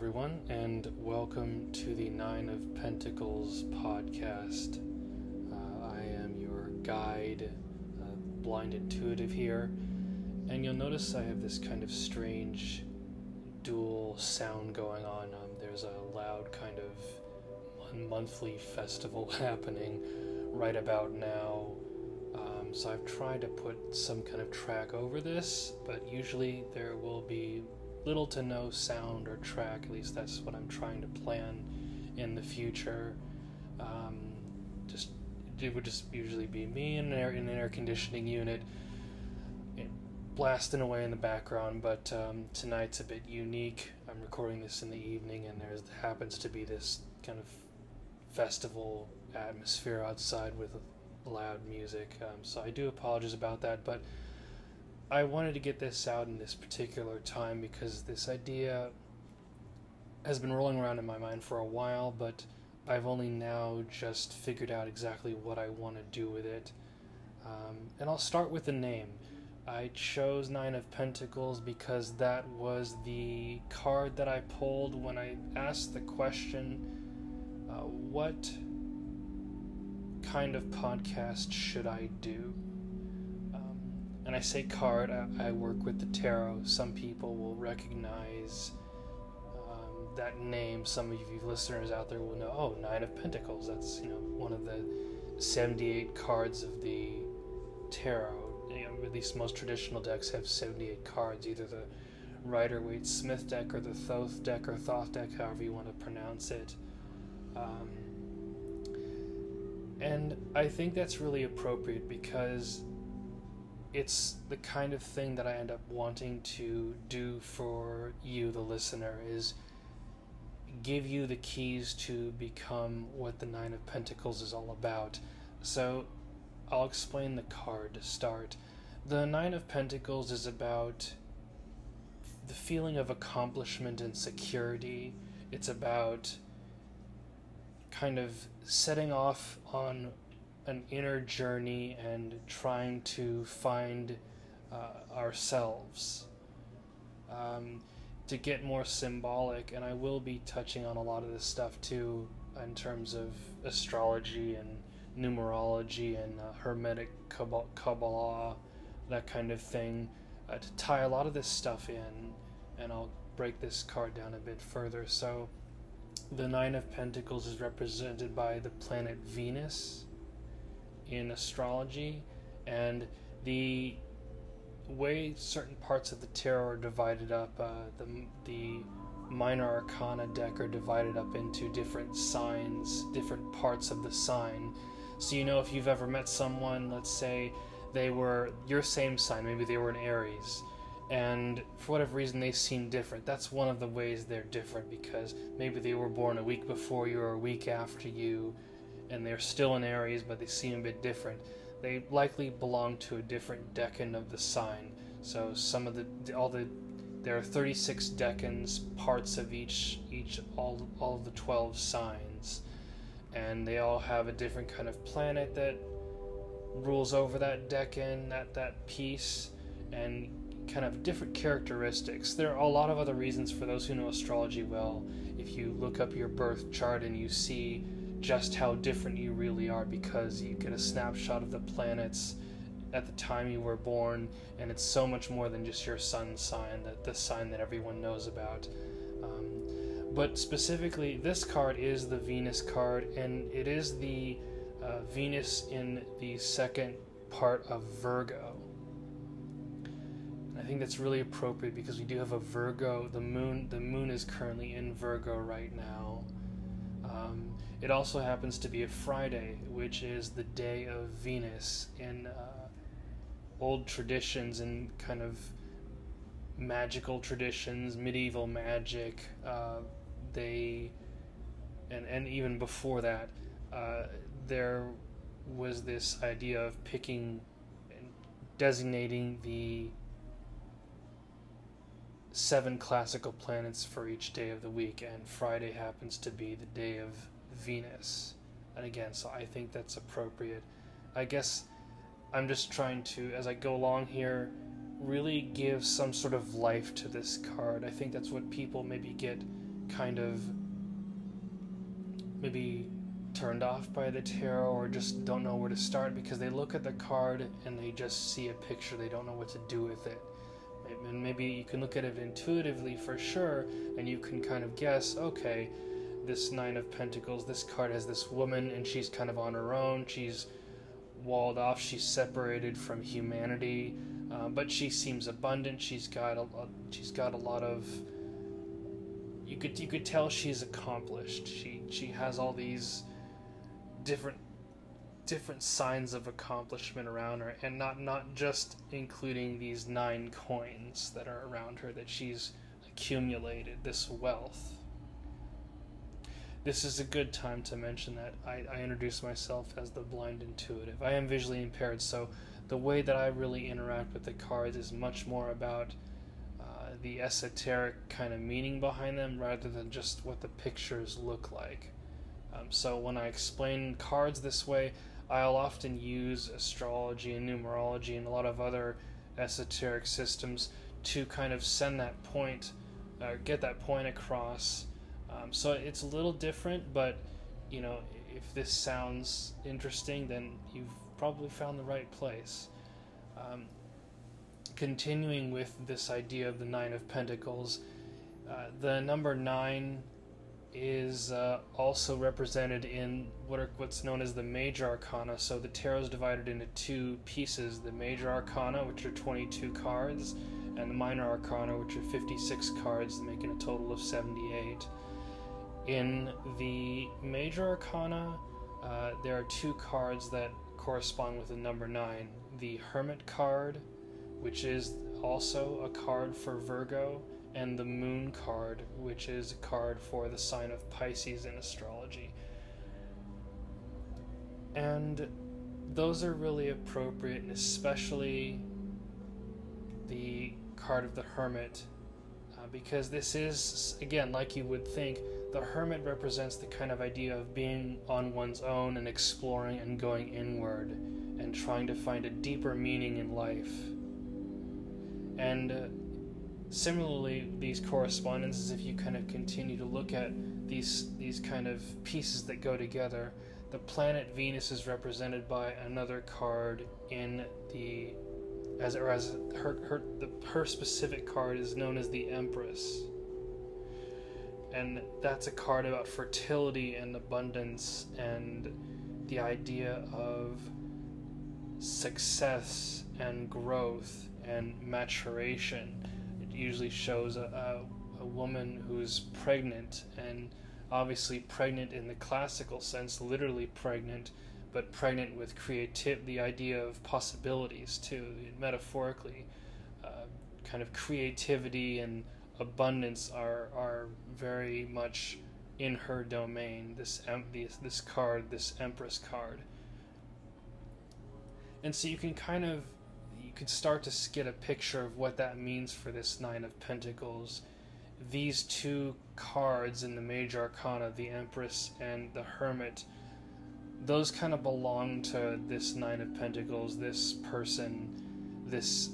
everyone, and welcome to the Nine of Pentacles podcast. I am your guide, Blind Intuitive here, and you'll notice I have this kind of strange dual sound going on. There's a loud kind of monthly festival happening right about now, so I've tried to put some kind of track over this, but usually there will be little to no sound or track. At least that's what I'm trying to plan in the future. It would just usually be me in an air conditioning unit blasting away in the background, but tonight's a bit unique. I'm recording this in the evening, and there happens to be this kind of festival atmosphere outside with loud music, so I do apologize about that, but I wanted to get this out in this particular time because this idea has been rolling around in my mind for a while, but I've only now just figured out exactly what I want to do with it. And I'll start with the name. I chose Nine of Pentacles because that was the card that I pulled when I asked the question, what kind of podcast should I do? And I say card, I work with the tarot. Some people will recognize that name. Some of you listeners out there will know, oh, Nine of Pentacles. That's, one of the 78 cards of the tarot. At least most traditional decks have 78 cards, either the Rider-Waite-Smith deck or the Thoth deck or Thoth deck, however you want to pronounce it. And I think that's really appropriate because it's the kind of thing that I end up wanting to do for you, the listener, is give you the keys to become what the Nine of Pentacles is all about. So I'll explain the card to start. The Nine of Pentacles is about the feeling of accomplishment and security. It's about kind of setting off on an inner journey and trying to find ourselves. To get more symbolic, and I will be touching on a lot of this stuff too in terms of astrology and numerology and Hermetic Kabbalah, that kind of thing, to tie a lot of this stuff in, and I'll break this card down a bit further. So the Nine of Pentacles is represented by the planet Venus in astrology, and the way certain parts of the tarot are divided up, the minor arcana deck are divided up into different signs, different parts of the sign. So if you've ever met someone, let's say they were your same sign, maybe they were an Aries, and for whatever reason they seem different. That's one of the ways they're different, because maybe they were born a week before you or a week after you, and they're still in Aries, but they seem a bit different. They likely belong to a different decan of the sign. So there are 36 decans, parts of all of the 12 signs, and they all have a different kind of planet that rules over that decan, that piece, and kind of different characteristics. There are a lot of other reasons for those who know astrology well. If you look up your birth chart and you see just how different you really are, because you get a snapshot of the planets at the time you were born, and it's so much more than just your sun sign, the sign that everyone knows about. But specifically, this card is the Venus card, and it is the Venus in the second part of Virgo. And I think that's really appropriate because we do have a Virgo. The moon is currently in Virgo right now. It also happens to be a Friday, which is the day of Venus. In old traditions and kind of magical traditions, medieval magic, and even before that, there was this idea of picking and designating the 7 classical planets for each day of the week, and Friday happens to be the day of Venus. And again, so I think that's appropriate. I guess I'm just trying to, as I go along here, really give some sort of life to this card. I think that's what people maybe get kind of maybe turned off by the tarot, or just don't know where to start because they look at the card and they just see a picture, they don't know what to do with it. And maybe you can look at it intuitively for sure, and you can kind of guess, okay, this Nine of Pentacles, this card has this woman and she's kind of on her own, she's walled off, she's separated from humanity, but she seems abundant, she's got a lot of, you could tell she's accomplished. She has all these different signs of accomplishment around her, and not just including these 9 coins that are around her that she's accumulated, this wealth. This is a good time to mention that I introduce myself as the blind intuitive. I am visually impaired, so the way that I really interact with the cards is much more about the esoteric kind of meaning behind them rather than just what the pictures look like. So when I explain cards this way, I'll often use astrology and numerology and a lot of other esoteric systems to kind of send that point, get that point across. So it's a little different, but you know, if this sounds interesting, then you've probably found the right place. Continuing with this idea of the Nine of Pentacles, the number 9 is also represented in what's known as the Major Arcana. So the tarot is divided into 2 pieces: the Major Arcana, which are 22 cards, and the Minor Arcana, which are 56 cards, making a total of 78. In the Major Arcana, there are 2 cards that correspond with the number 9. The Hermit card, which is also a card for Virgo, and the Moon card, which is a card for the sign of Pisces in astrology. And those are really appropriate, and especially the card of the Hermit, because this is, again, like you would think, the Hermit represents the kind of idea of being on one's own and exploring and going inward and trying to find a deeper meaning in life. And similarly, these correspondences, if you kind of continue to look at these kind of pieces that go together, the planet Venus is represented by another card in the, her specific card is known as the Empress. And that's a card about fertility and abundance and the idea of success and growth and maturation. It usually shows a woman who's pregnant, and obviously pregnant in the classical sense, literally pregnant, but pregnant with the idea of possibilities too, metaphorically. Kind of creativity and abundance are very much in her domain, this card, this Empress card. And so you can start to get a picture of what that means for this Nine of Pentacles. These 2 cards in the Major Arcana, the Empress and the Hermit, those kind of belong to this Nine of Pentacles, this person, this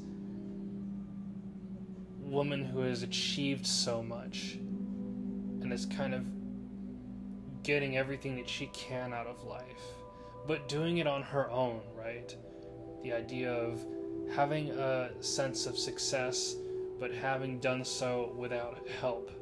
woman who has achieved so much and is kind of getting everything that she can out of life, but doing it on her own, right? The idea of having a sense of success, but having done so without help.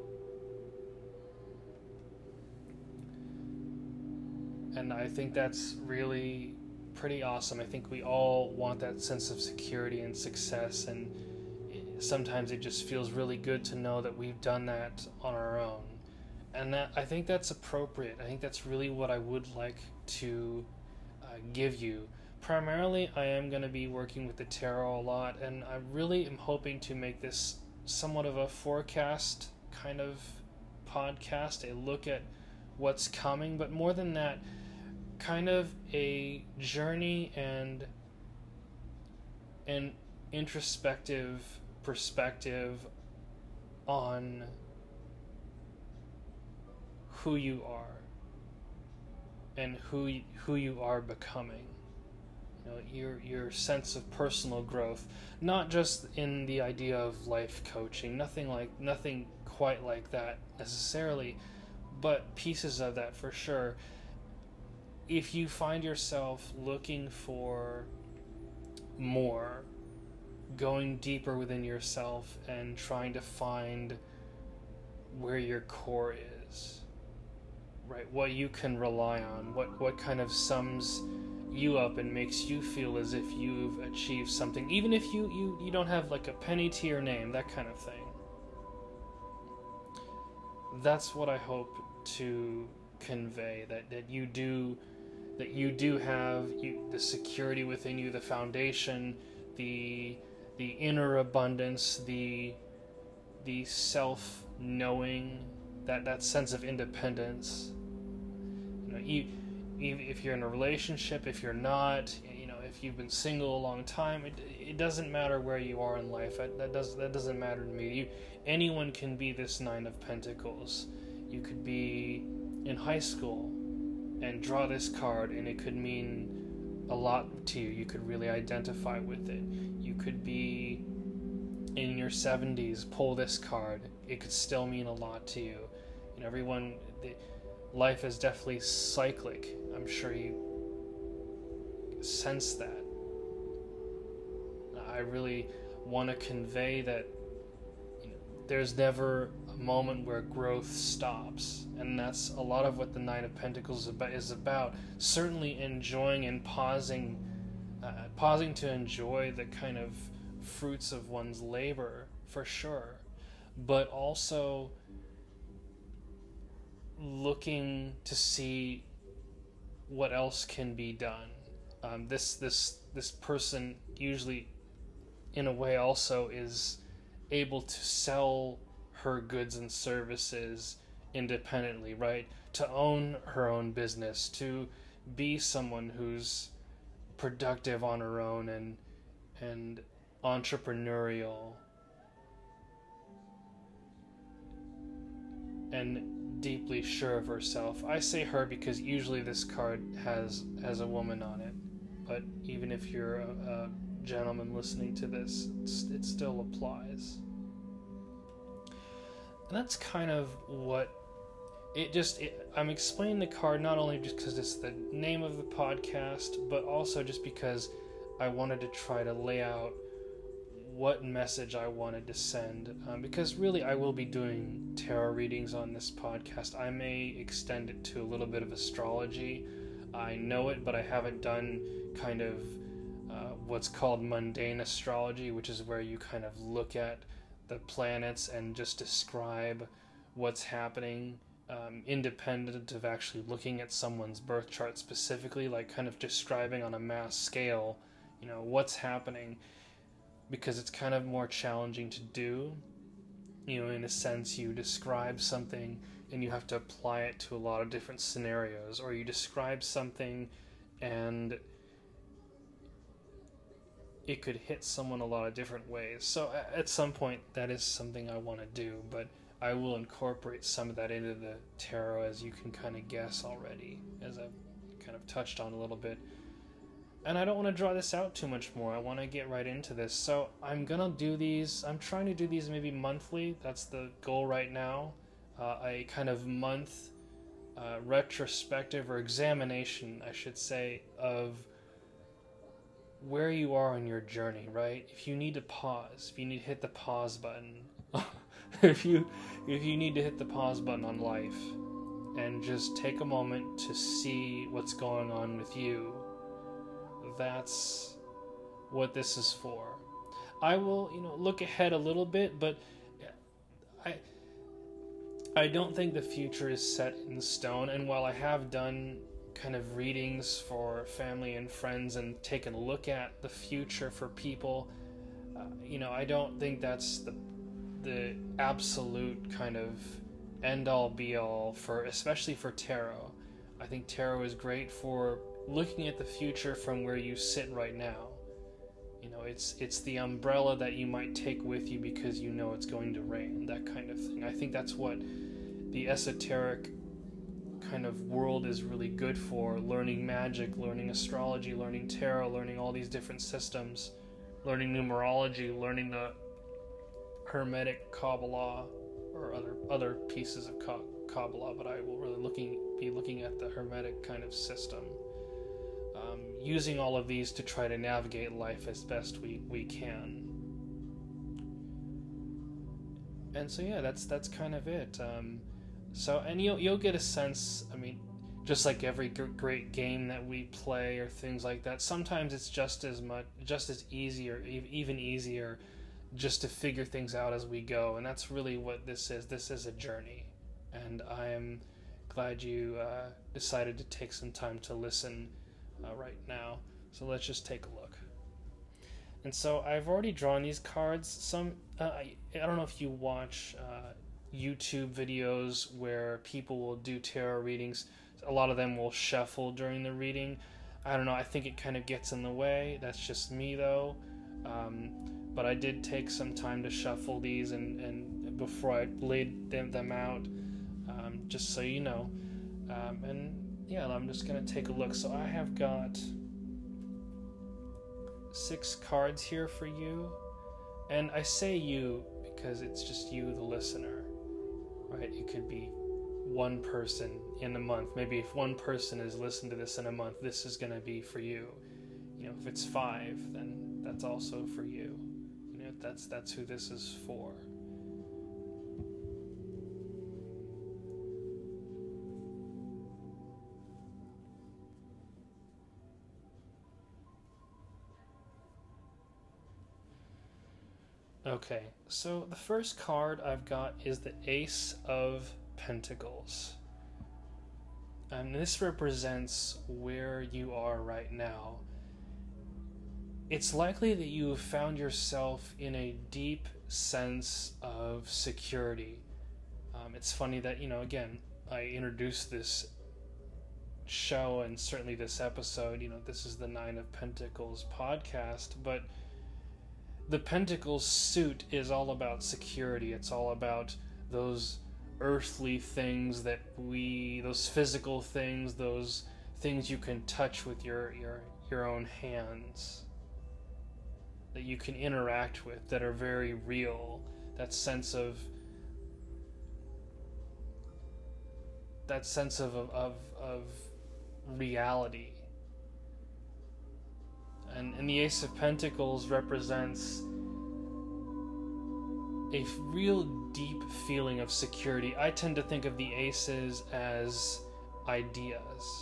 And I think that's really pretty awesome. I think we all want that sense of security and success, and sometimes it just feels really good to know that we've done that on our own. And I think that's appropriate. I think that's really what I would like to give you. Primarily, I am going to be working with the tarot a lot, and I really am hoping to make this somewhat of a forecast kind of podcast, a look at what's coming, but more than that, kind of a journey and an introspective perspective on who you are and who you are becoming. You know, your sense of personal growth, not just in the idea of life coaching, nothing quite like that necessarily, but pieces of that for sure. If you find yourself looking for more, going deeper within yourself and trying to find where your core is, right? What you can rely on, what kind of sums you up and makes you feel as if you've achieved something, even if you don't have like a penny to your name, that kind of thing. That's what I hope to convey, that you do have the security within you, the foundation, the inner abundance, the self-knowing, that sense of independence. If you're in a relationship, if you're not, if you've been single a long time, it doesn't matter where you are in life. That doesn't matter to me. Anyone can be this Nine of Pentacles. You could be in high school and draw this card, and it could mean a lot to you. You could really identify with it. You could be in your 70s, pull this card. It could still mean a lot to you. Life is definitely cyclic. I'm sure you sense that. I really want to convey that there's never a moment where growth stops, and that's a lot of what the Nine of Pentacles is about. Certainly enjoying and pausing to enjoy the kind of fruits of one's labor, for sure, but also looking to see what else can be done. This person usually, in a way, also is able to sell her goods and services independently, right? To own her own business, to be someone who's productive on her own and entrepreneurial and deeply sure of herself. I say her because usually this card has a woman on it, but even if you're a gentleman listening to this, it still applies. And that's kind of what I'm explaining the card not only just because it's the name of the podcast, but also just because I wanted to try to lay out what message I wanted to send, because really I will be doing tarot readings on this podcast. I may extend it to a little bit of astrology. I know it, but I haven't done kind of what's called mundane astrology, which is where you kind of look at the planets and just describe what's happening, independent of actually looking at someone's birth chart specifically, like kind of describing on a mass scale, what's happening, because it's kind of more challenging to do. In a sense, you describe something and you have to apply it to a lot of different scenarios, or you describe something and it could hit someone a lot of different ways. So at some point, that is something I want to do, but I will incorporate some of that into the tarot, as you can kind of guess already, as I've kind of touched on a little bit. And I don't want to draw this out too much more. I want to get right into this. So I'm going to do these. I'm trying to do these maybe monthly. That's the goal right now. A kind of month retrospective or examination, I should say, of where you are on your journey, right? If you need to pause, if you need to hit the pause button, if you need to hit the pause button on life and just take a moment to see what's going on with you, that's what this is for. I will, look ahead a little bit, but I don't think the future is set in stone. And while I have done kind of readings for family and friends and taken a look at the future for people, I don't think that's the absolute kind of end-all be-all especially for tarot. I think tarot is great for looking at the future from where you sit right now. It's the umbrella that you might take with you because it's going to rain, that kind of thing. I think that's what the esoteric kind of world is really good for: learning magic, learning astrology, learning tarot, learning all these different systems, learning numerology, learning the Hermetic Kabbalah, or other pieces of Kabbalah, but I will really be looking at the Hermetic kind of system, using all of these to try to navigate life as best we can. And so yeah, that's kind of it. And you'll get a sense. I mean, just like every great game that we play or things like that, sometimes it's just as easy or even easier just to figure things out as we go. And that's really what this is. This is a journey. And I am glad you decided to take some time to listen right now. So let's just take a look. And so I've already drawn these cards. I don't know if you watch YouTube videos where people will do tarot readings. A lot of them will shuffle during the reading. I don't know, I think it kind of gets in the way. That's just me though. But I did take some time to shuffle these and before I laid them out, just so you know. And yeah, I'm just going to take a look. So I have got 6 cards here for you. And I say you because it's just you, the listener, right? It could be one person in a month. Maybe if one person has listened to this in a month, this is going to be for you. You know, if it's 5, then that's also for you. You know, that's who this is for. Okay, so the first card I've got is the Ace of Pentacles. And this represents where you are right now. It's likely that you have found yourself in a deep sense of security. It's funny that, again, I introduced this show and certainly this episode, this is the 9 of Pentacles podcast, but the Pentacles suit is all about security. It's all about those earthly things those physical things, those things you can touch with your own hands, that you can interact with, that are very real. That sense of reality. And the Ace of Pentacles represents a real deep feeling of security. I tend to think of the aces as ideas.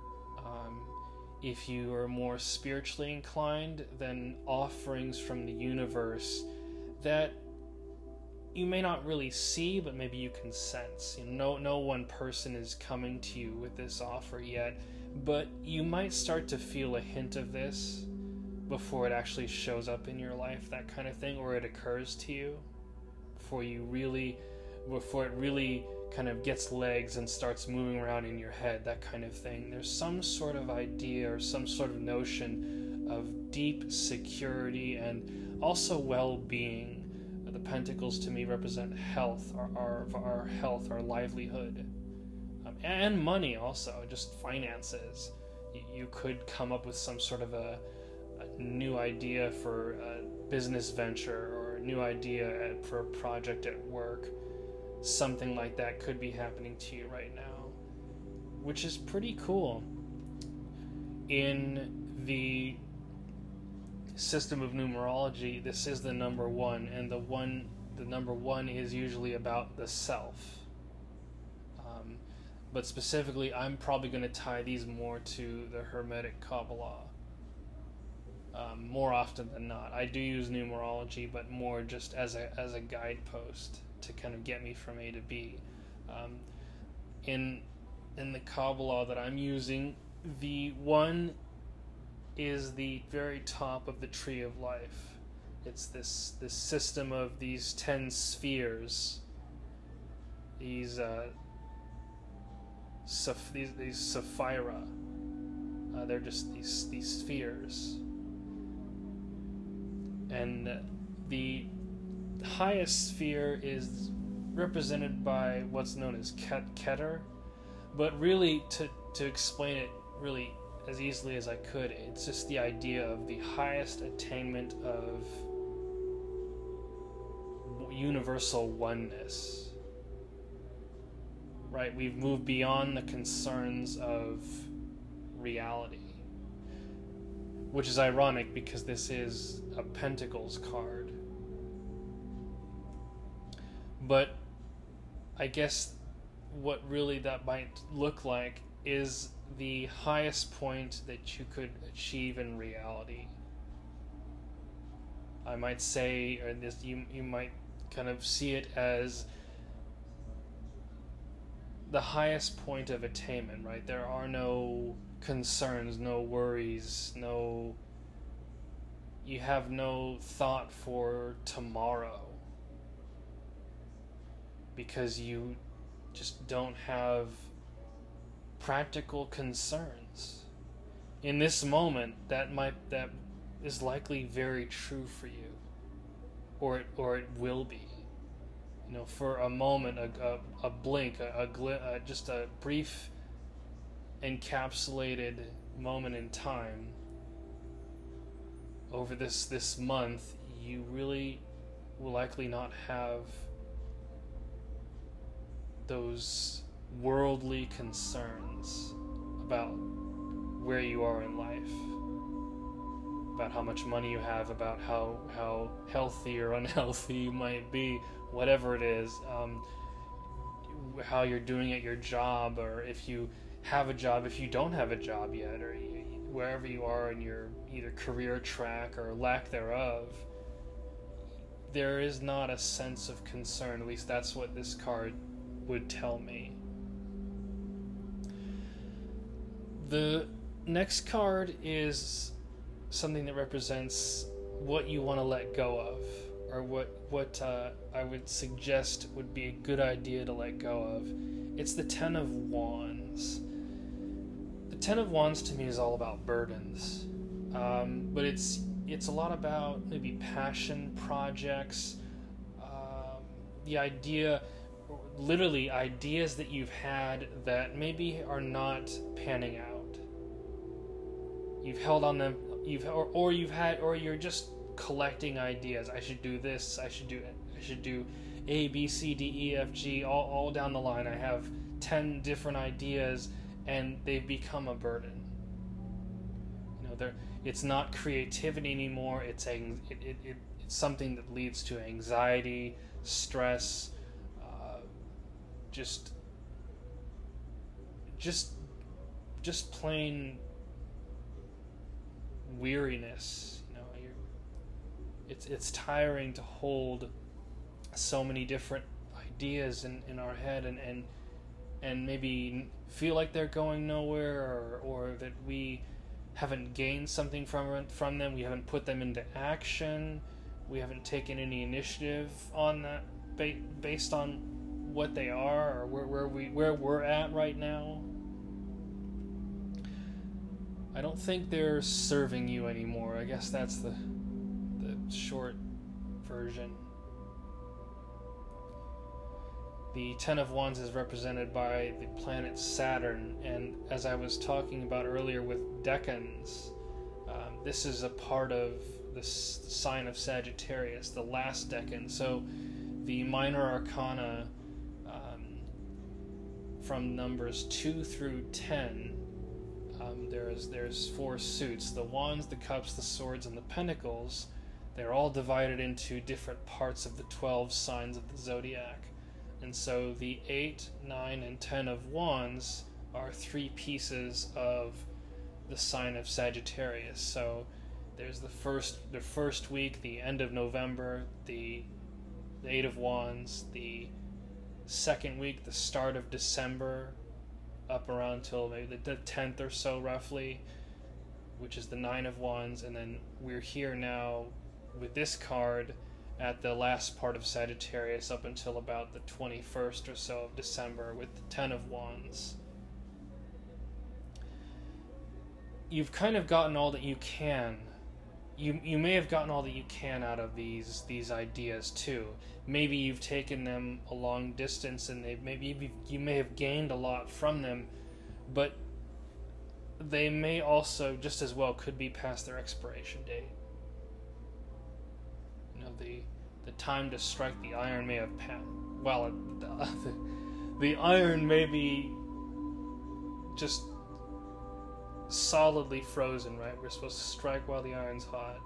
If you are more spiritually inclined, then offerings from the universe that you may not really see, but maybe you can sense. No one person is coming to you with this offer yet, but you might start to feel a hint of this before it actually shows up in your life, that kind of thing, or it occurs to you, before it really kind of gets legs and starts moving around in your head, that kind of thing. There's some sort of idea or some sort of notion of deep security and also well-being. The Pentacles to me represent health, our health, our livelihood, and money also, just finances. You could come up with some sort of a new idea for a business venture or a new idea for a project at work. Something like that could be happening to you right now, which is pretty cool. In the system of numerology, this is the number 1, and the number 1 is usually about the self. But specifically, I'm probably going to tie these more to the Hermetic Kabbalah. More often than not. I do use numerology, but more just as a guidepost to kind of get me from A to B. In the Kabbalah that I'm using, the 1 is the very top of the tree of life. It's this system of these 10 spheres. These Sapphira. They're just these spheres. And the highest sphere is represented by what's known as Keter. But really, to explain it really as easily as I could, it's just the idea of the highest attainment of universal oneness. right? We've moved beyond the concerns of reality. Which is ironic because this is a Pentacles card. But I guess what really that might look like is the highest point that you could achieve in reality. I might say, or this, you might kind of see it as the highest point of attainment, right? There are no concerns, no worries, you have no thought for tomorrow because you just don't have practical concerns. In this moment, that is likely very true for you, or it will be. For a moment, a blink, just a brief encapsulated moment in time over this month, you really will likely not have those worldly concerns about where you are in life, about how much money you have, about how healthy or unhealthy you might be, whatever it is, how you're doing at your job, or if you have a job, if you don't have a job yet, or wherever you are in your either career track or lack thereof. There is not a sense of concern. At least that's what this card would tell me. The next card is something that represents what you want to let go of, or what I would suggest would be a good idea to let go of. It's the Ten of Wands. The Ten of Wands to me is all about burdens, but it's a lot about maybe passion projects, the idea, literally ideas that you've had that maybe are not panning out. You've held on them, or you're just collecting ideas. I should do this. I should do A, B, C, D, E, F, G, all down the line. I have 10 different ideas, and they've become a burden. It's not creativity anymore. It's something that leads to anxiety, stress, just plain weariness. It's tiring to hold so many different ideas in our head, and maybe feel like they're going nowhere, or that we haven't gained something from them. We haven't put them into action. We haven't taken any initiative on that based on what they are, or where we're at right now. I don't think they're serving you anymore. I guess that's the short version. The Ten of Wands is represented by the planet Saturn, and as I was talking about earlier with decans, this is a part of the sign of Sagittarius, the last decan. So the minor arcana, from numbers 2 through 10, there's 4 suits: the Wands, the Cups, the Swords, and the Pentacles. They're all divided into different parts of the 12 signs of the zodiac. And so the 8, 9, and 10 of Wands are 3 pieces of the sign of Sagittarius. So there's the first week, the end of November, the 8 of Wands, the second week, the start of December, up around till maybe the 10th or so roughly, which is the 9 of Wands, and then we're here now with this card at the last part of Sagittarius up until about the 21st or so of December with the 10 of Wands. You've kind of gotten all that you can. You may have gotten all that you can out of these ideas too. Maybe you've taken them a long distance, and you may have gained a lot from them, but they may also just as well could be past their expiration date. The time to strike the iron may have passed. Well, the iron may be just solidly frozen, right? We're supposed to strike while the iron's hot.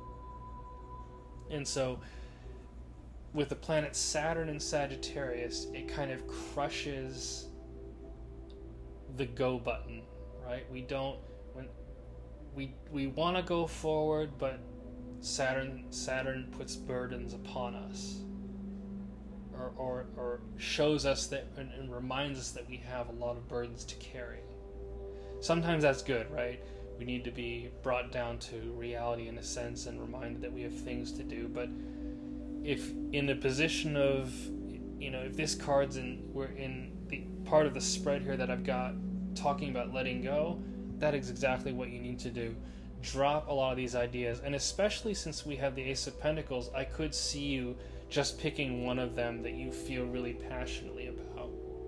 And so, with the planet Saturn in Sagittarius, it kind of crushes the go button, right? We don't, when we want to go forward, but Saturn puts burdens upon us, or shows us that and reminds us that we have a lot of burdens to carry. Sometimes that's good, right? We need to be brought down to reality in a sense and reminded that we have things to do. But if in the position of, if this card's we're in the part of the spread here that I've got talking about letting go, that is exactly what you need to do. Drop a lot of these ideas, and especially since we have the Ace of Pentacles, I could see you just picking one of them that you feel really passionately about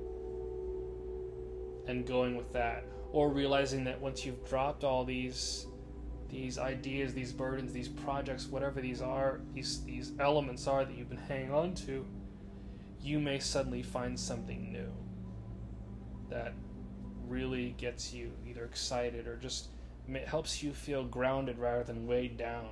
and going with that, or realizing that once you've dropped all these ideas, these burdens, these projects, whatever these are, these elements are that you've been hanging on to, you may suddenly find something new that really gets you either excited or just helps you feel grounded rather than weighed down.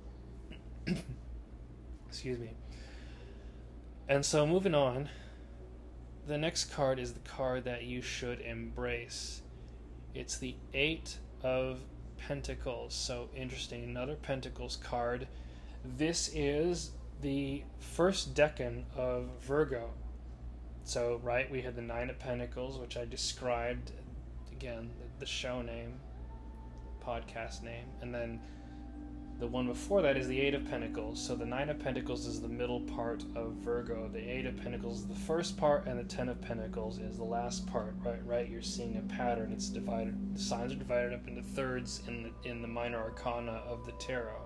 Excuse me. And so moving on, the next card is the card that you should embrace. It's the Eight of Pentacles. So interesting, another Pentacles card. This is the first decan of Virgo. So, right, we had the Nine of Pentacles, which I described, again, the show name, podcast name, and then the one before that is the Eight of Pentacles. So the Nine of Pentacles is the middle part of Virgo, the Eight of Pentacles is the first part, and the Ten of Pentacles is the last part, right? You're seeing a pattern. It's divided, the signs are divided up into thirds in the minor arcana of the tarot.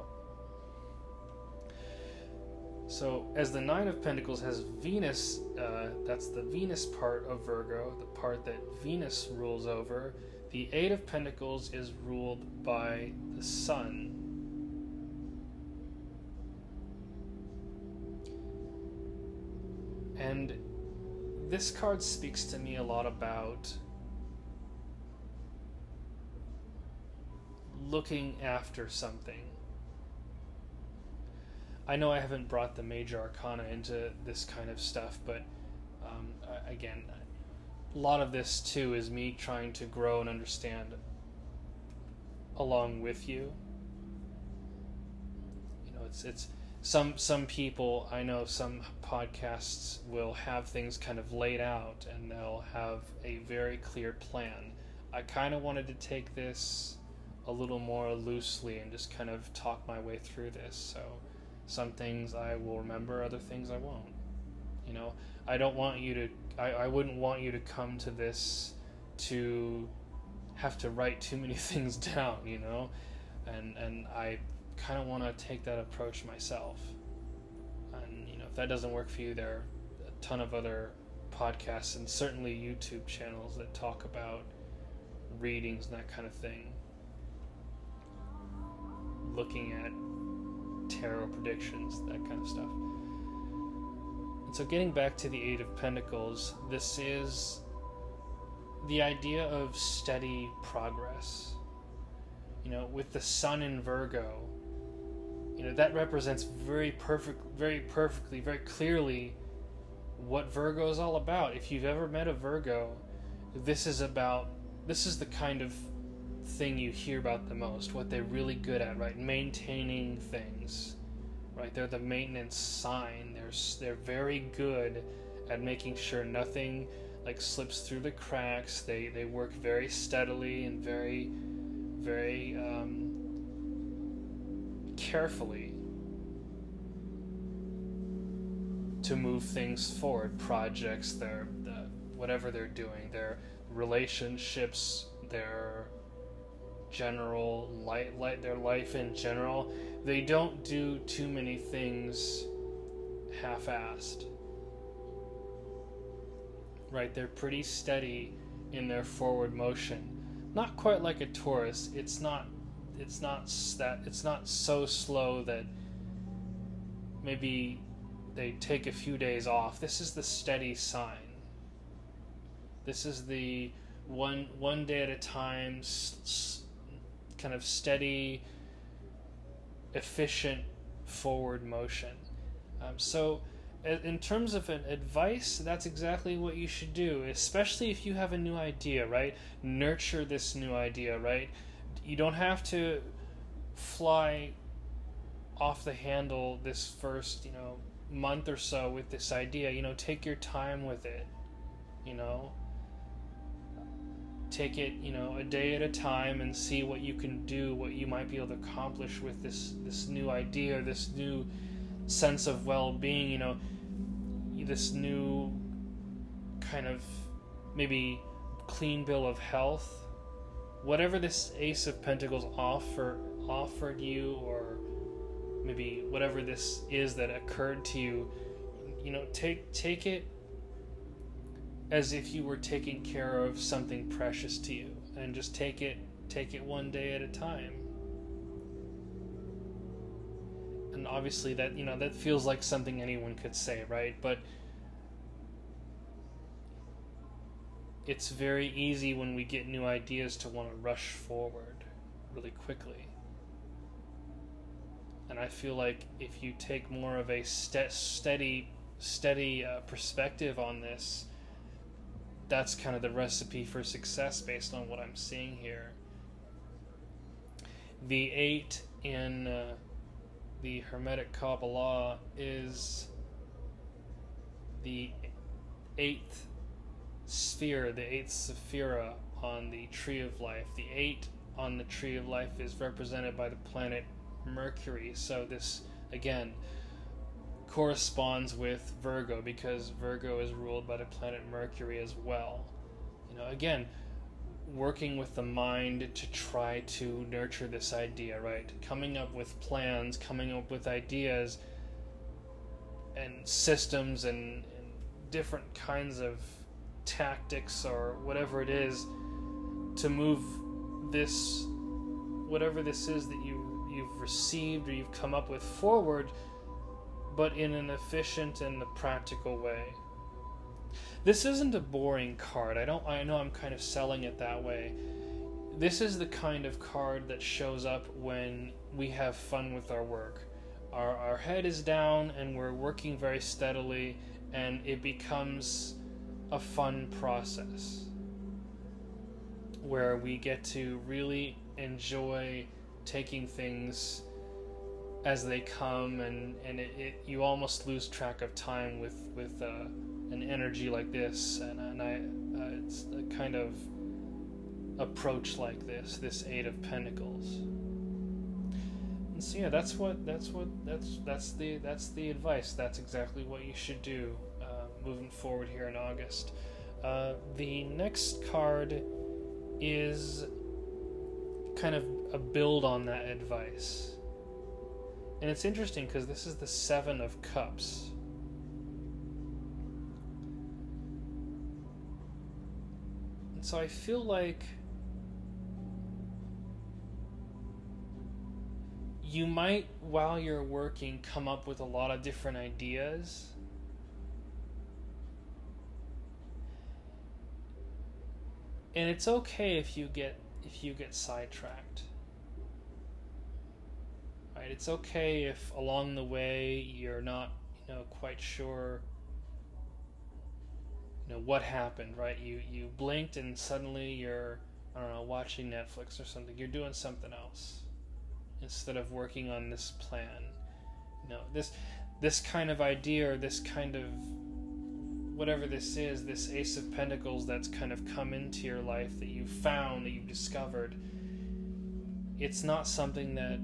So as the Nine of Pentacles has Venus, that's the Venus part of Virgo, the part that Venus rules over. The Eight of Pentacles is ruled by the Sun. And this card speaks to me a lot about looking after something. I know I haven't brought the major arcana into this kind of stuff, but again, a lot of this too is me trying to grow and understand along with you. It's some people, I know some podcasts will have things kind of laid out and they'll have a very clear plan. I kind of wanted to take this a little more loosely and just kind of talk my way through this. So some things I will remember, other things I won't. I don't want you to, I wouldn't want you to come to this to have to write too many things down, and I kind of want to take that approach myself. And if that doesn't work for you, there are a ton of other podcasts and certainly YouTube channels that talk about readings and that kind of thing, looking at tarot predictions, that kind of stuff. And so getting back to the Eight of Pentacles, this is the idea of steady progress. With the Sun in Virgo, that represents very perfectly, very clearly what Virgo is all about. If you've ever met a Virgo, this is the kind of thing you hear about the most, what they're really good at, right? Maintaining things, right? They're the maintenance sign. They're very good at making sure nothing slips through the cracks. They work very steadily and very carefully to move things forward. Projects, whatever they're doing, their relationships, their general their life in general, they don't do too many things half-assed, right? They're pretty steady in their forward motion. Not quite like a Taurus. It's not so slow that maybe they take a few days off. This is the steady sign. This is the one day at a time, kind of steady, efficient forward motion. So in terms of an advice, that's exactly what you should do, especially if you have a new idea, right? Nurture this new idea, right? You don't have to fly off the handle this first, month or so with this idea. Take your time with it, take it, a day at a time, and see what you can do, what you might be able to accomplish with this new idea, this new sense of well-being, this new kind of maybe clean bill of health, whatever this Ace of Pentacles offered you, or maybe whatever this is that occurred to you, take it as if you were taking care of something precious to you, and just take it one day at a time. And obviously that that feels like something anyone could say, right? But it's very easy when we get new ideas to want to rush forward really quickly. And I feel like if you take more of a steady perspective on this, that's kind of the recipe for success based on what I'm seeing here. The 8 in the Hermetic Kabbalah is the 8th sphere, the 8th Sephira on the Tree of Life. The 8 on the Tree of Life is represented by the planet Mercury. So this, again, corresponds with Virgo, because Virgo is ruled by the planet Mercury as well. Again, working with the mind to try to nurture this idea, right? Coming up with plans, coming up with ideas and systems and different kinds of tactics or whatever it is to move this, whatever this is that you've received or you've come up with forward, but in an efficient and a practical way. This isn't a boring card. I know I'm kind of selling it that way. This is the kind of card that shows up when we have fun with our work. Our head is down and we're working very steadily, and it becomes a fun process where we get to really enjoy taking things as they come, and you almost lose track of time with an energy like this, and it's a kind of approach like this 8 of Pentacles. And so yeah, that's the advice. That's exactly what you should do moving forward here in August. The next card is kind of a build on that advice. And it's interesting because this is the 7 of Cups. And so I feel like you might, while you're working, come up with a lot of different ideas. And it's okay if you get sidetracked. Right? It's okay if along the way you're not, quite sure, what happened, right? You blinked and suddenly you're, watching Netflix or something. You're doing something else instead of working on this plan. This kind of idea, or this kind of whatever this is, this Ace of Pentacles that's kind of come into your life, that you've found, that you've discovered, it's not something that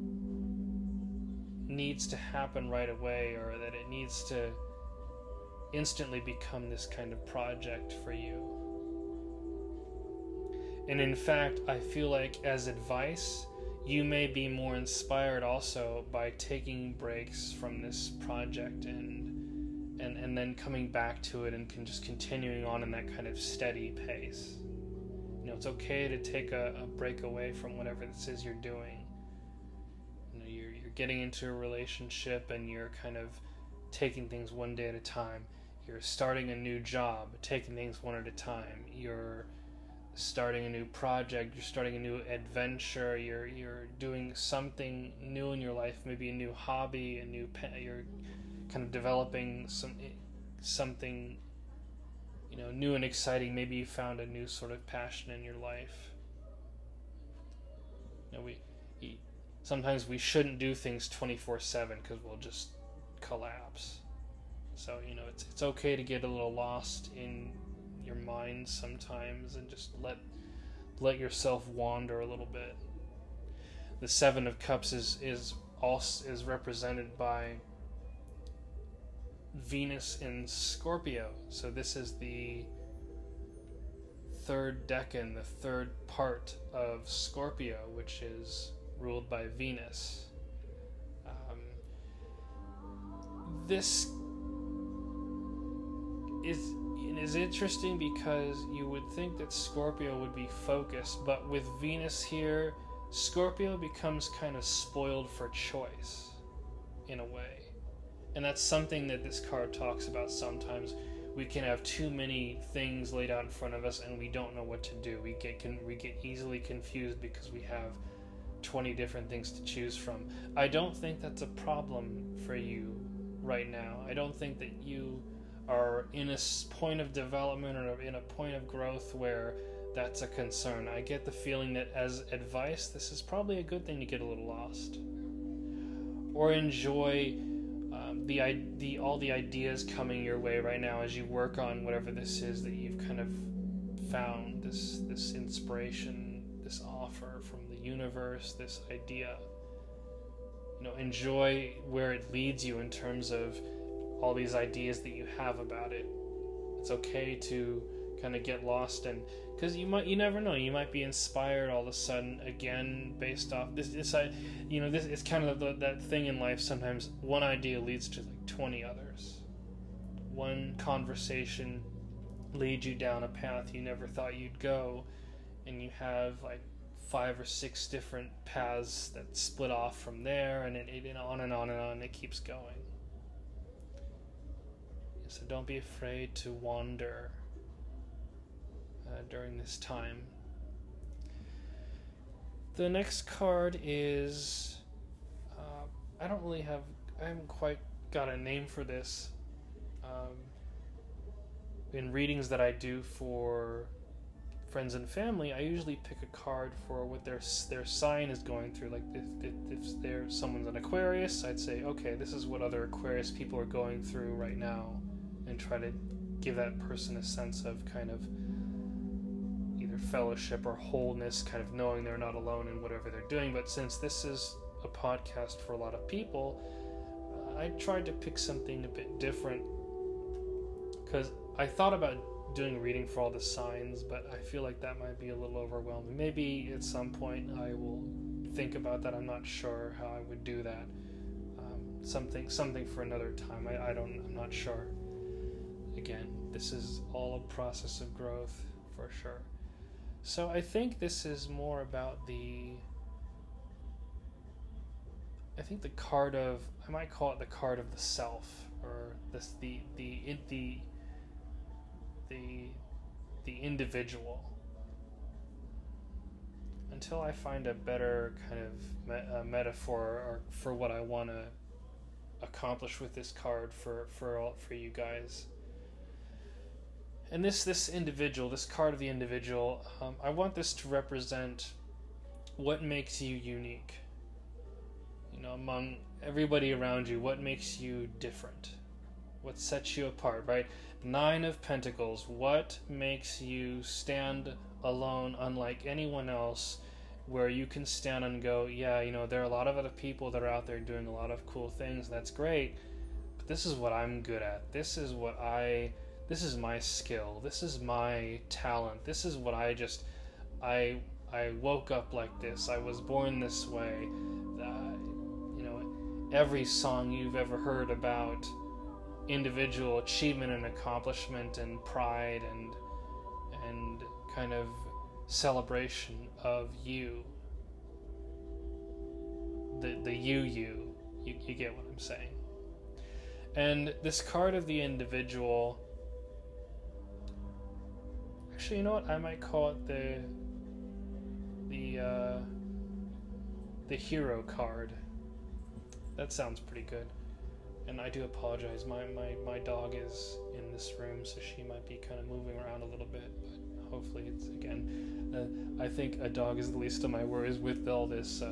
needs to happen right away, or that it needs to instantly become this kind of project for you. And in fact, I feel like as advice, you may be more inspired also by taking breaks from this project and then coming back to it and just continuing on in that kind of steady pace. It's okay to take a break away from whatever this is you're doing. You're getting into a relationship and you're kind of taking things one day at a time. You're starting a new job, taking things one at a time. You're starting a new project. You're starting a new adventure. You're doing something new in your life, maybe a new hobby, you're kind of developing something, new and exciting. Maybe you found a new sort of passion in your life. Sometimes we shouldn't do things 24/7 because we'll just collapse. So, it's okay to get a little lost in your mind sometimes and just let yourself wander a little bit. The Seven of Cups is represented by Venus in Scorpio. So this is the third decan, the third part of Scorpio, which is ruled by Venus. This is interesting because you would think that Scorpio would be focused, but with Venus here, Scorpio becomes kind of spoiled for choice in a way. And that's something that this card talks about. Sometimes we can have too many things laid out in front of us and we don't know what to do. We get easily confused because we have 20 different things to choose from. I don't think that's a problem for you right now. I don't think that you are in a point of development or in a point of growth where that's a concern. I get the feeling that as advice, this is probably a good thing to get a little lost. Or enjoy all the ideas coming your way right now as you work on whatever this is that you've kind of found, this inspiration, this offer from the universe, this idea. Enjoy where it leads you in terms of all these ideas that you have about it. It's okay to kind of get lost, and because you never know, you might be inspired all of a sudden again based off this it's kind of that thing in life. Sometimes one idea leads to like 20 others. One conversation leads you down a path you never thought you'd go, and you have like 5 or 6 different paths that split off from there, and it on and on and on. It keeps going. So don't be afraid to wander during this time. The next card is I haven't quite got a name for this. In readings that I do for friends and family, I usually pick a card for what their sign is going through. Like if someone's an Aquarius, I'd say, okay, this is what other Aquarius people are going through right now, and try to give that person a sense of kind of either fellowship or wholeness, kind of knowing they're not alone in whatever they're doing. But since this is a podcast for a lot of people, I tried to pick something a bit different, because I thought about doing a reading for all the signs, but I feel like that might be a little overwhelming. Maybe at some point I will think about that. I'm not sure how I would do that. Something for another time. I'm not sure. Again, this is all a process of growth for sure. So I think this is more about the card of, I might call it the card of the self, or the individual, until I find a better kind of metaphor or for what I want to accomplish with this card for you guys. And this individual, this card of the individual, I want this to represent what makes you unique. Among everybody around you, what makes you different? What sets you apart, right? 9 of Pentacles, what makes you stand alone, unlike anyone else, where you can stand and go, yeah, there are a lot of other people that are out there doing a lot of cool things, and that's great, but this is what I'm good at. This is my skill. This is my talent. This is what I woke up like this. I was born this way. Every song you've ever heard about individual achievement and accomplishment and pride and kind of celebration of you. The you get what I'm saying. And this card of the individual, actually, you know what? I might call it the hero card. That sounds pretty good. And I do apologize. My dog is in this room, so she might be kind of moving around a little bit. But hopefully, it's again. I think a dog is the least of my worries with all this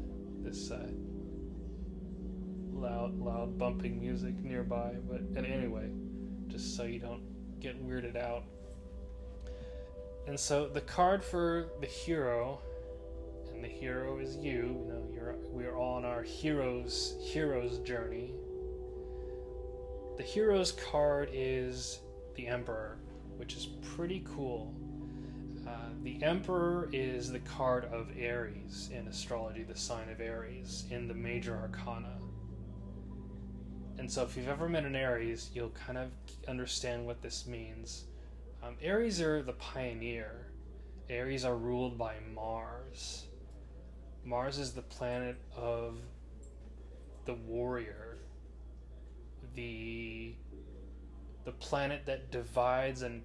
loud bumping music nearby. But anyway, just so you don't get weirded out. And so the card for the hero, and the hero is you. You know, we're all on our hero's journey. The hero's card is the Emperor, which is pretty cool. The Emperor is the card of Aries in astrology, the sign of Aries in the major arcana. And so if you've ever met an Aries, you'll kind of understand what this means. Aries are the pioneer. Aries are ruled by Mars. Mars is the planet of the warrior, the planet that divides and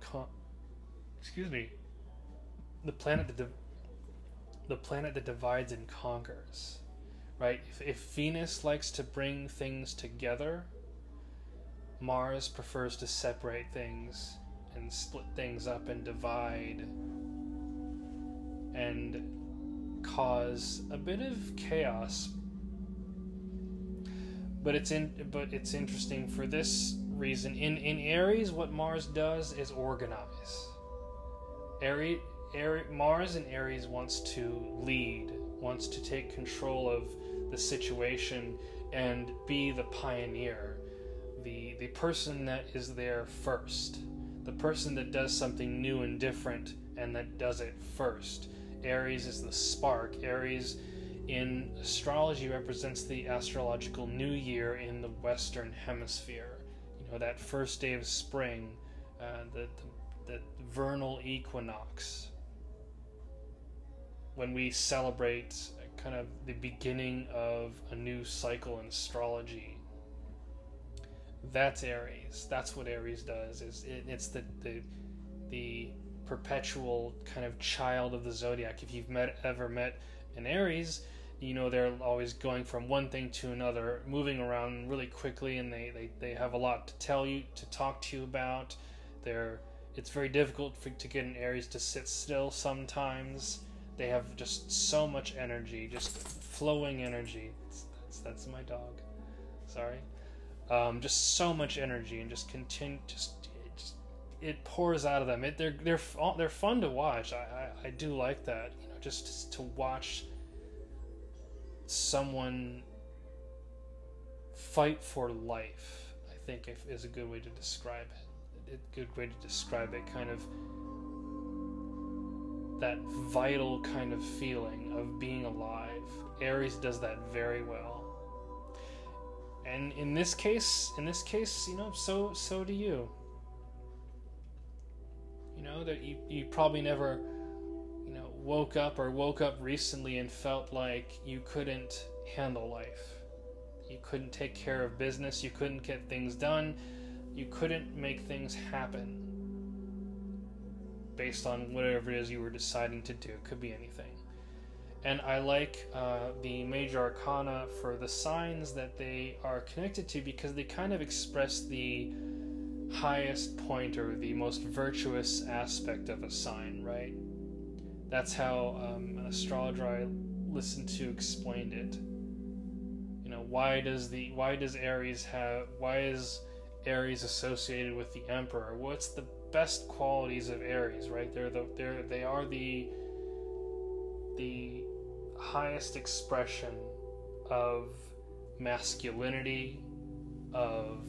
the planet that divides and conquers, right? If Venus likes to bring things together, Mars prefers to separate things and split things up and divide and cause a bit of chaos. But it's interesting for this reason. In Aries, what Mars does is organize. Mars in Aries wants to lead, wants to take control of the situation and be the pioneer, the person that is there first, the person that does something new and different and that does it first. Aries is the spark. Aries in astrology represents the astrological new year in the Western Hemisphere. You know, that first day of spring, the vernal equinox, when we celebrate kind of the beginning of a new cycle in astrology. That's Aries. That's what Aries does. It's the perpetual kind of child of the zodiac. If you've ever met an Aries, you know they're always going from one thing to another, moving around really quickly, and they have a lot to tell you, to talk to you about. It's very difficult to get an Aries to sit still sometimes. They have just so much energy, just flowing energy. That's my dog. Sorry. Just so much energy, and just continue. It pours out of them. They're fun to watch. I do like that. You know, just to watch someone fight for life, I think is a good way to describe it. A good way to describe it. Kind of that vital kind of feeling of being alive. Aries does that very well. And in this case, you know, so do you. You know, that you probably never, you know, woke up recently and felt like you couldn't handle life. You couldn't take care of business, you couldn't get things done, you couldn't make things happen based on whatever it is you were deciding to do. It could be anything. And I like the major arcana for the signs that they are connected to, because they kind of express the highest point or the most virtuous aspect of a sign, right? That's how an astrologer I listened to explained it. You know, why is Aries associated with the Emperor? What's the best qualities of Aries, right? They are the highest expression of masculinity, of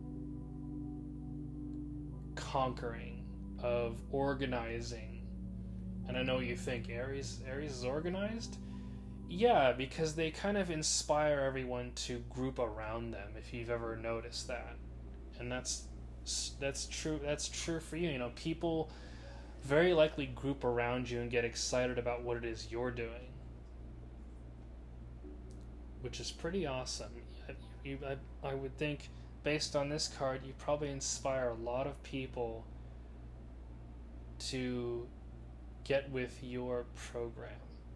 conquering, of organizing. And I know you think Aries is organized? Yeah, because they kind of inspire everyone to group around them, if you've ever noticed that. And that's true for you. You know, people very likely group around you and get excited about what it is you're doing, which is pretty awesome. I would think based on this card, you probably inspire a lot of people to get with your program.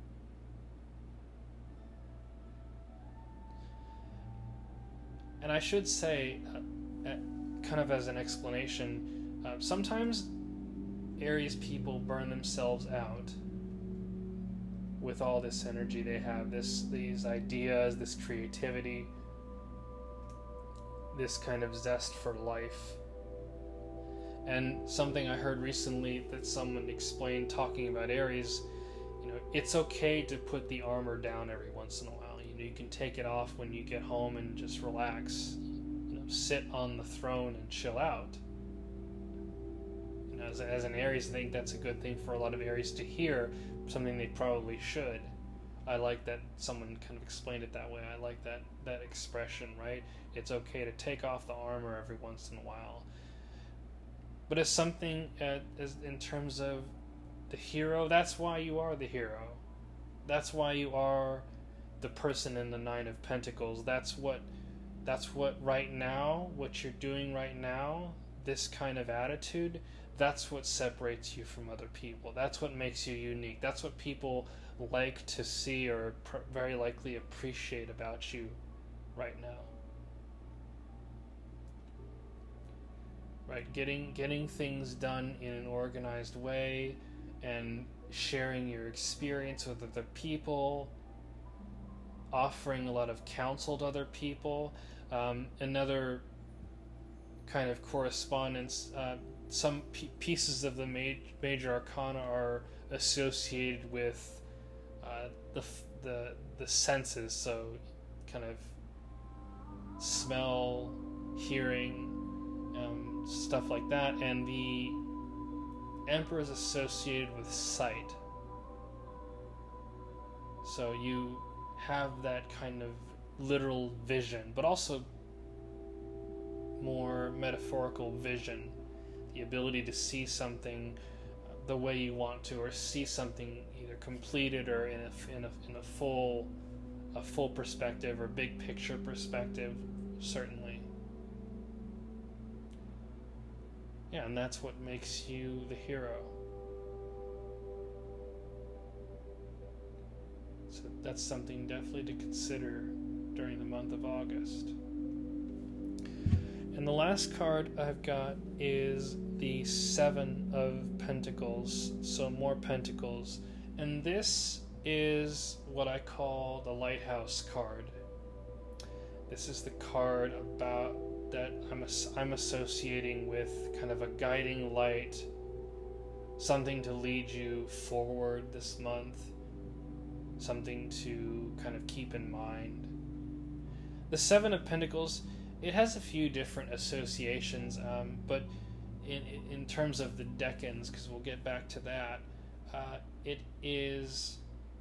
And I should say, kind of as an explanation, sometimes Aries people burn themselves out with all this energy they have, these ideas, this creativity, this kind of zest for life. And something I heard recently that someone explained talking about Aries, it's okay to put the armor down every once in a while. You can take it off when you get home and just relax. Sit on the throne and chill out. As an Aries, I think that's a good thing for a lot of Aries to hear, something they probably should. I like that someone kind of explained it that way. I like that expression, right? It's okay to take off the armor every once in a while. But as something, as in terms of the hero, that's why you are the hero. That's why you are the person in the Nine of Pentacles. That's what right now, what you're doing right now, this kind of attitude, that's what separates you from other people. That's what makes you unique. That's what people like to see or very likely appreciate about you right now. Right, getting things done in an organized way and sharing your experience with other people, offering a lot of counsel to other people. Another kind of correspondence, some pieces of the major arcana are associated with the senses, so kind of smell, hearing, stuff like that, and the Emperor is associated with sight. So you have that kind of literal vision, but also more metaphorical vision, the ability to see something the way you want to, or see something either completed or in a full perspective or big picture perspective, certainly. Yeah, and that's what makes you the hero. So that's something definitely to consider during the month of August. And the last card I've got is the Seven of Pentacles, so more Pentacles. And this is what I call the Lighthouse card. This is the card about that I'm associating with kind of a guiding light, something to lead you forward this month, something to kind of keep in mind. The Seven of Pentacles, it has a few different associations, but in terms of the decans, because we'll get back to that, it is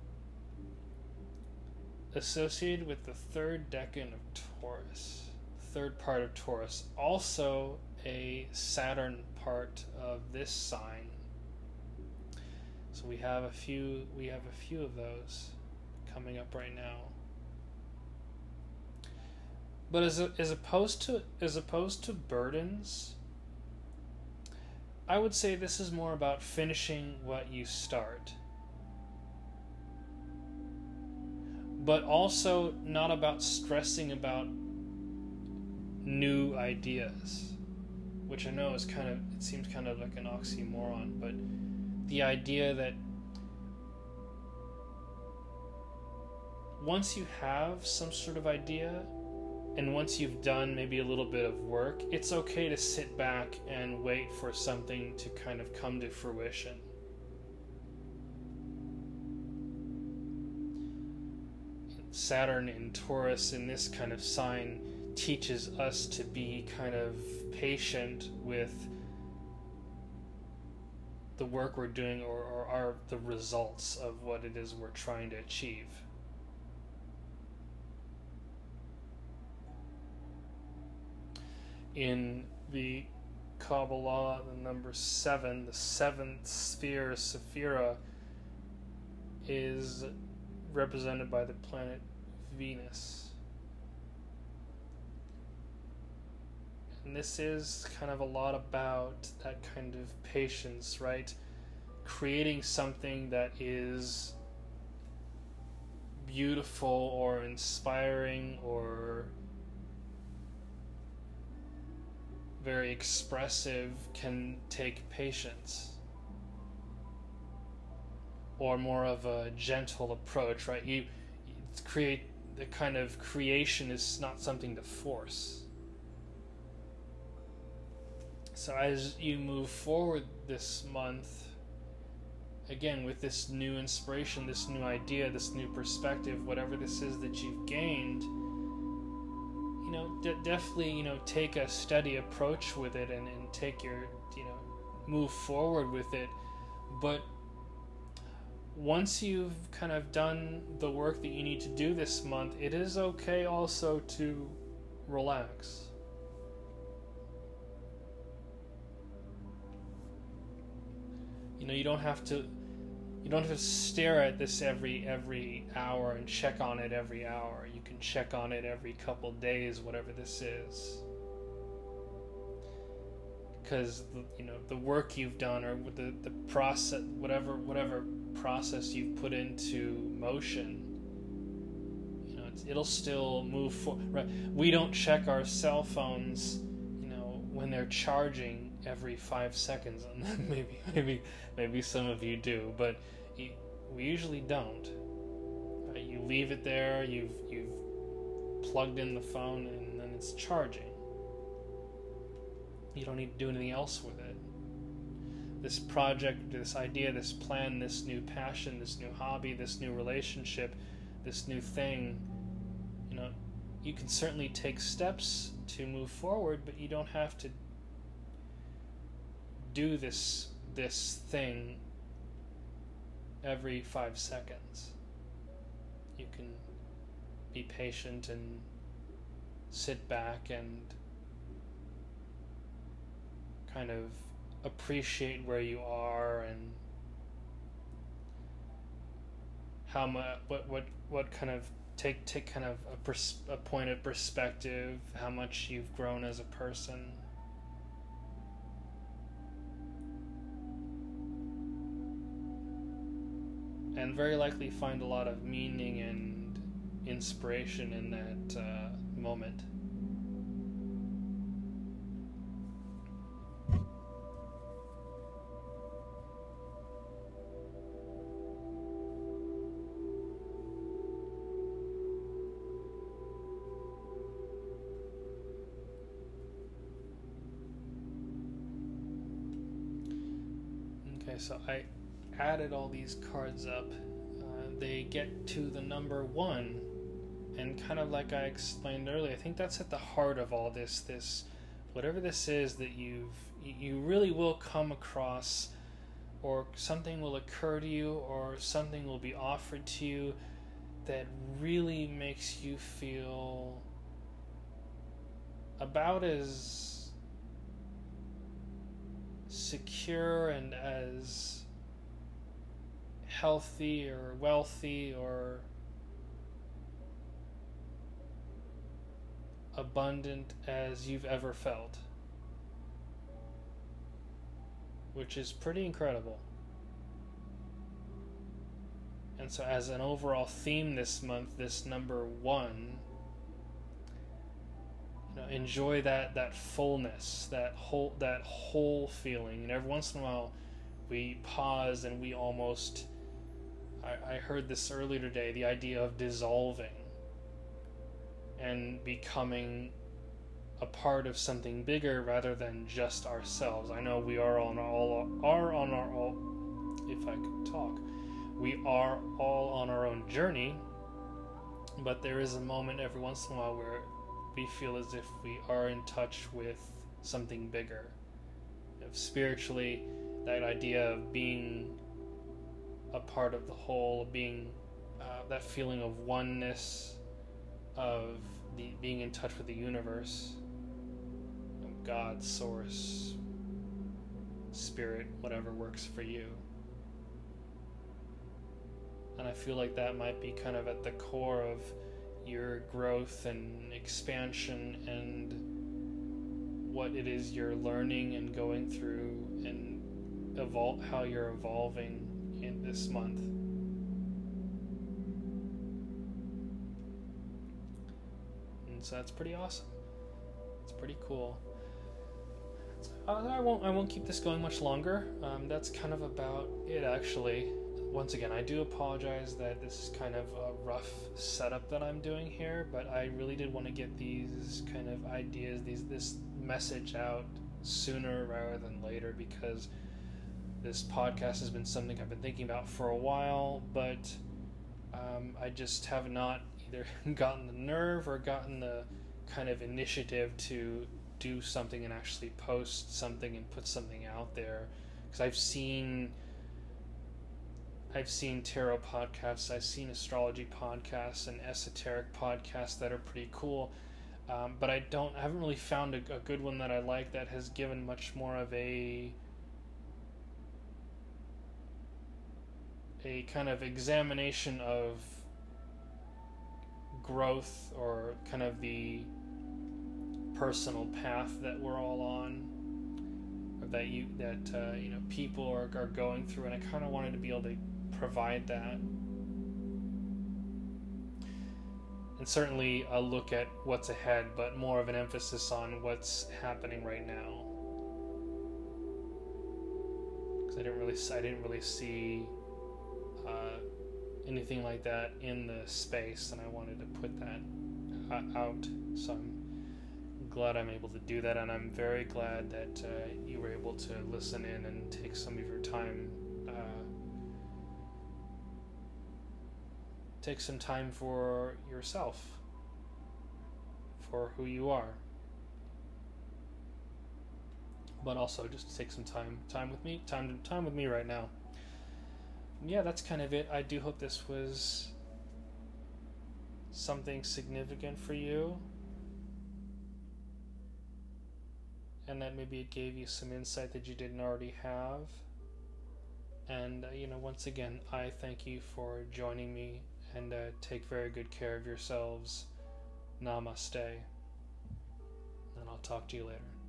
associated with the third decan of Taurus, third part of Taurus, also a Saturn part of this sign. So we have a few of those coming up right now. But as opposed to burdens, I would say this is more about finishing what you start. But also not about stressing about new ideas, which I know is it seems kind of like an oxymoron, but the idea that once you have some sort of idea, and once you've done maybe a little bit of work, it's okay to sit back and wait for something to kind of come to fruition. Saturn in Taurus in this kind of sign teaches us to be kind of patient with the work we're doing or the results of what it is we're trying to achieve. In the Kabbalah, the number 7, the seventh sphere, Sephira, is represented by the planet Venus. And this is kind of a lot about that kind of patience, right? Creating something that is beautiful or inspiring or very expressive can take patience, or more of a gentle approach, right? You create the kind of creation is not something to force. So as you move forward this month, again, with this new inspiration, this new idea, this new perspective, whatever this is that you've gained, definitely, take a steady approach with it and take your, move forward with it. But once you've kind of done the work that you need to do this month, it is okay also to relax. You don't have to stare at this every hour and check on it every hour. You can check on it every couple days, whatever this is. Because the work you've done, or the process, whatever process you've put into motion, it'll still move forward. Right? We don't check our cell phones, when they're charging every 5 seconds, and maybe some of you do, but we usually don't. Right? You leave it there. You've plugged in the phone, and then it's charging. You don't need to do anything else with it. This project, this idea, this plan, this new passion, this new hobby, this new relationship, this new thing, you can certainly take steps to move forward, but you don't have to do this thing every 5 seconds. You can be patient and sit back and kind of appreciate where you are and how much, what kind of take kind of a point of perspective, how much you've grown as a person. And very likely find a lot of meaning and inspiration in that moment. Okay, so I added all these cards up. They get to the number 1, and kind of like I explained earlier, I think that's at the heart of all this whatever this is that you really will come across, or something will occur to you, or something will be offered to you that really makes you feel about as secure and as healthy or wealthy or abundant as you've ever felt, which is pretty incredible. And so as an overall theme this month, this number 1, enjoy that fullness, that whole feeling. And every once in a while we pause and we almost, I heard this earlier today, the idea of dissolving and becoming a part of something bigger rather than just ourselves. I know we are on our if I could talk, we are all on our own journey, but there is a moment every once in a while where we feel as if we are in touch with something bigger. Spiritually, that idea of being a part of the whole, being that feeling of oneness, of being in touch with the universe, God, source, spirit, whatever works for you. And I feel like that might be kind of at the core of your growth and expansion and what it is you're learning and going through, and how you're evolving in this month. And so that's pretty awesome. It's pretty cool. I won't keep this going much longer. That's kind of about it, actually. Once again, I do apologize that this is kind of a rough setup that I'm doing here, but I really did want to get these kind of ideas, this message out sooner rather than later, because this podcast has been something I've been thinking about for a while, but I just have not either gotten the nerve or gotten the kind of initiative to do something and actually post something and put something out there. Because I've seen tarot podcasts, I've seen astrology podcasts and esoteric podcasts that are pretty cool, but I haven't really found a good one that I like that has given much more of a kind of examination of growth, or kind of the personal path that we're all on, or that people are going through, and I kind of wanted to be able to provide that. And certainly a look at what's ahead, but more of an emphasis on what's happening right now, because I didn't really see anything like that in the space, and I wanted to put that out. So I'm glad I'm able to do that, and I'm very glad that you were able to listen in and take some of your time. Take some time for yourself, for who you are, but also just to take some time with me right now. Yeah, that's kind of it. I do hope this was something significant for you, and that maybe it gave you some insight that you didn't already have. And once again, I thank you for joining me, and take very good care of yourselves. Namaste, and I'll talk to you later.